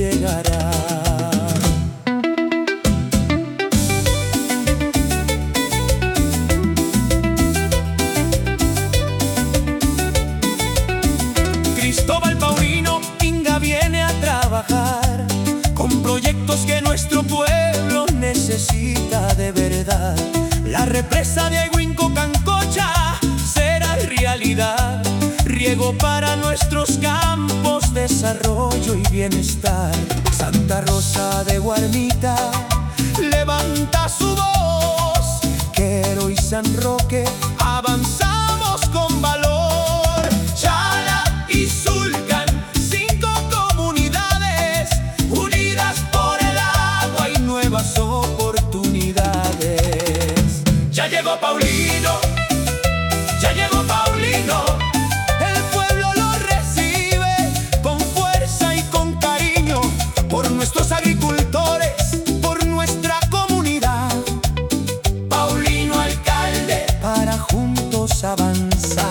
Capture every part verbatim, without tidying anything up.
llegará. Cristóbal Paulino Inga viene a trabajar con proyectos que nuestro pueblo necesita de verdad. La represa de Aiguinco Cancocha será realidad. Riego para nuestros campos, desarrollo y bienestar. Santa Rosa de Guarmita levanta su voz. Quero y San Roque avanzamos con valor. Chala y Zulcan, cinco comunidades unidas por el agua y nuevas oportunidades. Ya llegó Paulino, ya llegó Paulino. El pueblo lo recibe con fuerza y con cariño, por nuestros agricultores, por nuestra comunidad. Paulino alcalde, para juntos avanzar.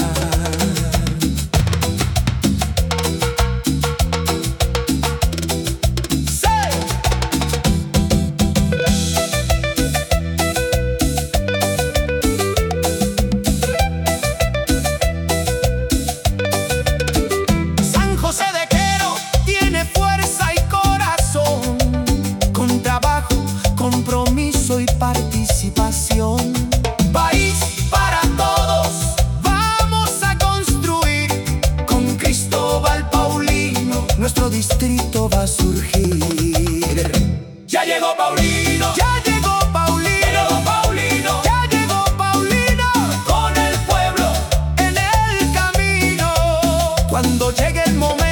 Compromiso y participación. País para todos, vamos a construir. Con Cristóbal Paulino, nuestro distrito va a surgir. Ya llegó Paulino, ya llegó Paulino, ya llegó Paulino, ya llegó Paulino, con el pueblo en el camino. Cuando llegue el momento